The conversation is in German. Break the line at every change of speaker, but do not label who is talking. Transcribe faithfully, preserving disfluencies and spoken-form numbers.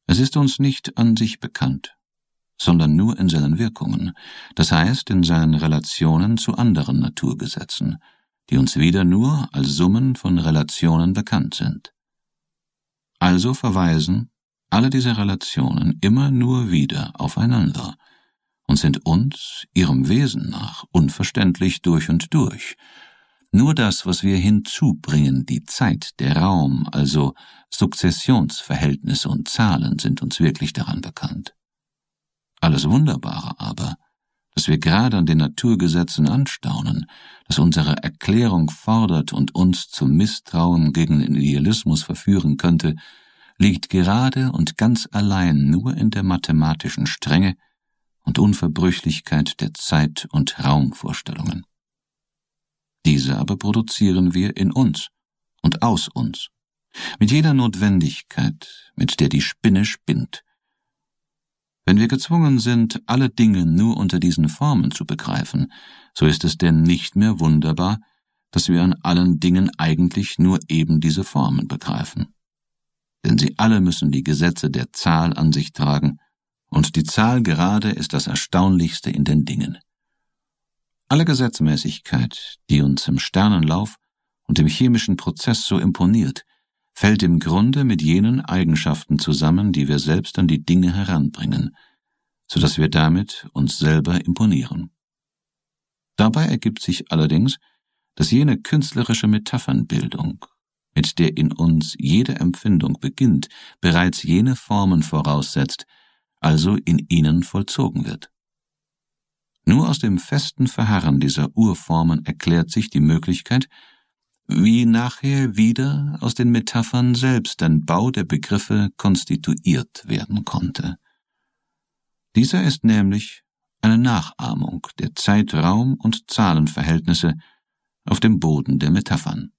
Es ist uns nicht an sich bekannt, sondern nur in seinen Wirkungen, das heißt in seinen Relationen zu anderen Naturgesetzen, die uns wieder nur als Summen von Relationen bekannt sind. Also verweisen alle diese Relationen immer nur wieder aufeinander und sind uns, ihrem Wesen nach, unverständlich durch und durch. Nur das, was wir hinzubringen, die Zeit, der Raum, also Sukzessionsverhältnisse und Zahlen, sind uns wirklich daran bekannt. Alles Wunderbare aber, dass wir gerade an den Naturgesetzen anstaunen, dass unsere Erklärung fordert und uns zum Misstrauen gegen den Idealismus verführen könnte, liegt gerade und ganz allein nur in der mathematischen Strenge und Unverbrüchlichkeit der Zeit- und Raumvorstellungen. Diese aber produzieren wir in uns und aus uns, mit jeder Notwendigkeit, mit der die Spinne spinnt. Wenn wir gezwungen sind, alle Dinge nur unter diesen Formen zu begreifen, so ist es denn nicht mehr wunderbar, dass wir an allen Dingen eigentlich nur eben diese Formen begreifen. Denn sie alle müssen die Gesetze der Zahl an sich tragen, und die Zahl gerade ist das Erstaunlichste in den Dingen. Alle Gesetzmäßigkeit, die uns im Sternenlauf und im chemischen Prozess so imponiert, fällt im Grunde mit jenen Eigenschaften zusammen, die wir selbst an die Dinge heranbringen, so dass wir damit uns selber imponieren. Dabei ergibt sich allerdings, dass jene künstlerische Metaphernbildung, mit der in uns jede Empfindung beginnt, bereits jene Formen voraussetzt, also in ihnen vollzogen wird. Nur aus dem festen Verharren dieser Urformen erklärt sich die Möglichkeit, wie nachher wieder aus den Metaphern selbst ein Bau der Begriffe konstituiert werden konnte. Dieser ist nämlich eine Nachahmung der Zeit-, Raum- und Zahlenverhältnisse auf dem Boden der Metaphern.